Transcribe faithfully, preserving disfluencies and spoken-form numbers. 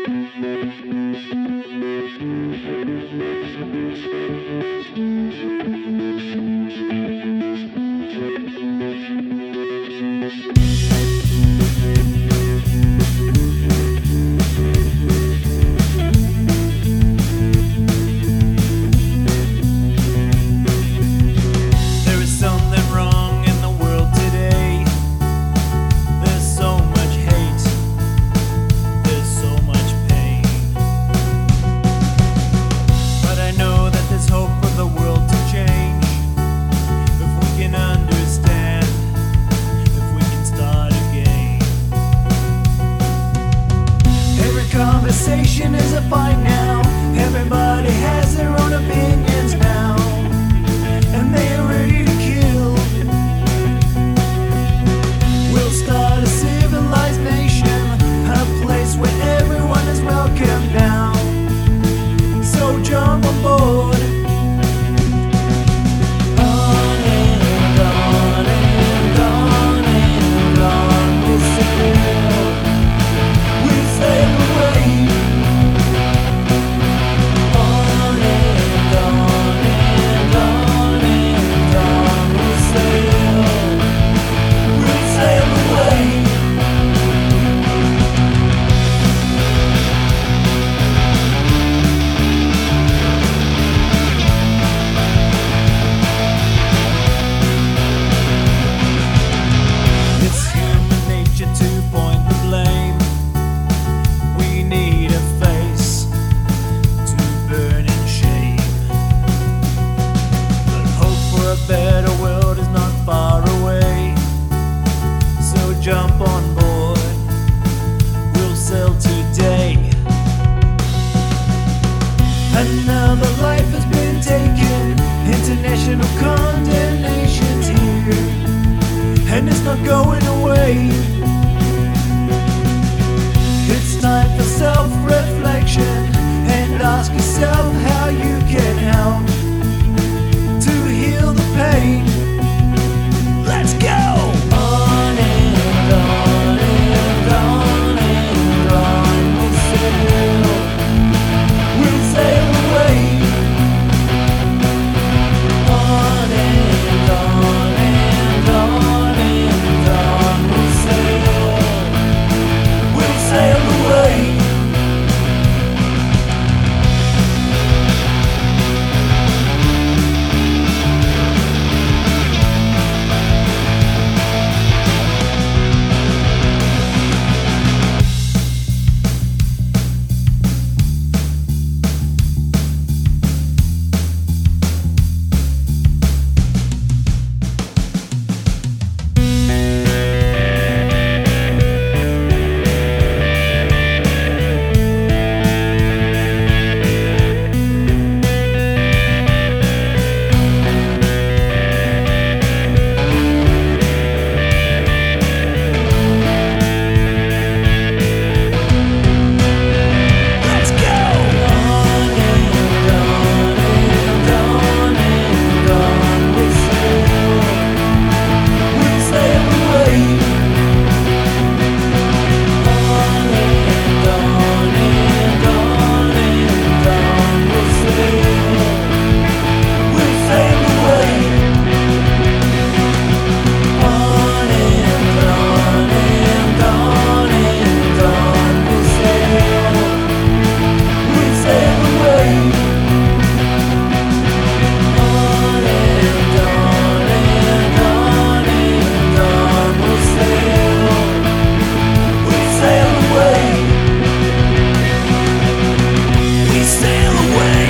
Conversation is a fight now. Everybody has their own opinions now, and they are ready to kill. We'll start a civilized nation, a place where everyone is welcome now. So jump on board. On and on and on and on we'll sail. We'll sail away. Better world is not far away, so jump on board, we'll sail today. Another life has been taken, international condemnation's here, and it's not going away. It's time for self-reflection, and ask yourself how you can help to heal the pain. Let's go! On and on and on and on we'll sail. We'll sail away. On and on and on and on we'll sail. We'll sail away. We sail away.